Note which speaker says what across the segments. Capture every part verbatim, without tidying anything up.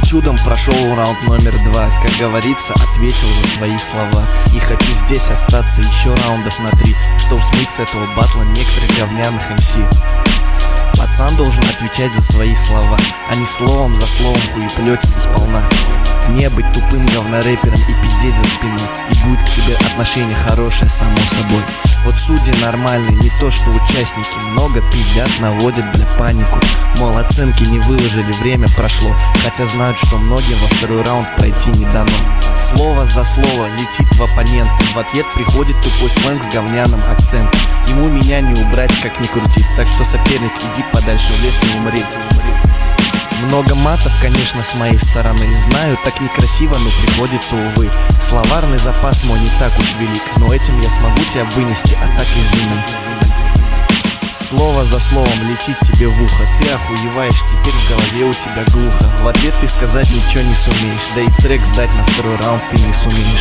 Speaker 1: чудом прошел раунд номер два. Как говорится, ответил за свои слова. И хочу здесь остаться еще раундов на три, чтоб смыть с этого батла некоторых говняных эм си. Пацан должен отвечать за свои слова, а не словом за словом хуеплетиться сполна. Не быть тупым говнорэпером и пиздеть за спиной, и будет к тебе отношение хорошее, само собой. Вот судьи нормальные, не то что участники. Много пиздят, наводят, бля, панику. Мол, оценки не выложили, время прошло, хотя знают, что многим во второй раунд пройти не дано. Слово за слово летит в оппонента, в ответ приходит тупой сленг с говняным акцентом. Ему меня не убрать, как ни крути, так что, соперник, иди подальше в лес и умри. Много матов, конечно, с моей стороны. Знаю, так некрасиво, но приходится, увы. Словарный запас мой не так уж велик, но этим я смогу тебя вынести, а так извини. Слово за словом летит тебе в ухо. Ты охуеваешь, теперь в голове у тебя глухо. В ответ ты сказать ничего не сумеешь, да и трек сдать на второй раунд ты не сумеешь.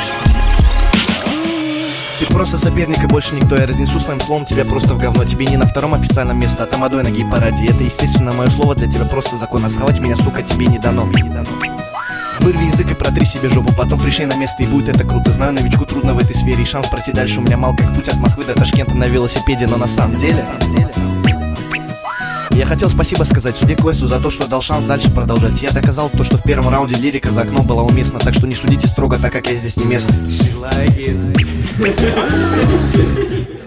Speaker 1: Ты просто соперник и больше никто. Я разнесу своим словом тебя просто в говно. Тебе не на втором официальном месте, а тамадой на гей-параде. Это, естественно, мое слово для тебя просто закон. А схавать меня, сука, тебе не дано. Вырви язык и протри себе жопу, потом пришей на место, и будет это круто. Знаю, новичку трудно в этой сфере, и шанс пройти дальше у меня мал, как путь от Москвы до Ташкента на велосипеде. Но на самом деле я хотел спасибо сказать судье Квесту за то, что дал шанс дальше продолжать. Я доказал то, что в первом раунде лирика за окном была уместна, так что не судите строго, так как я здесь не местный.